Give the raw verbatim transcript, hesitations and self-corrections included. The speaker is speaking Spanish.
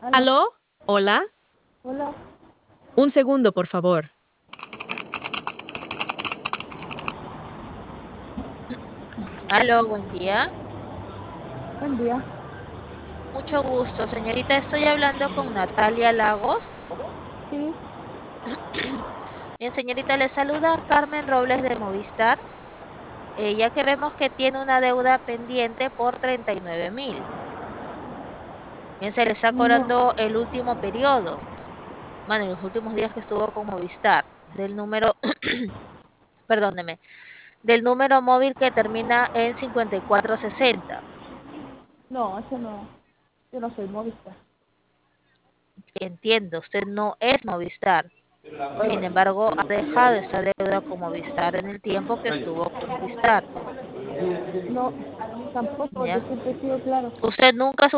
Aló, ¿Aló? ¿Hola? hola, Un segundo, por favor. Aló, buen día. buen día. Mucho gusto, señorita. Estoy hablando con Natalia Lagos. Sí, Bien, señorita, le saluda Carmen Robles de Movistar, eh, ya que vemos que tiene una deuda pendiente por treinta y nueve mil. Bien, se le está no, cobrando el último periodo, bueno, en los últimos días que estuvo con Movistar, del número, perdóneme, del número móvil que termina en cincuenta y cuatro sesenta. no, eso no. Yo no soy Movistar. Entiendo, usted no es Movistar. Sin embargo, ha dejado esta deuda con Movistar en el tiempo que estuvo con Movistar, No, tampoco, yo ¿ya? siempre he sido claro. Usted nunca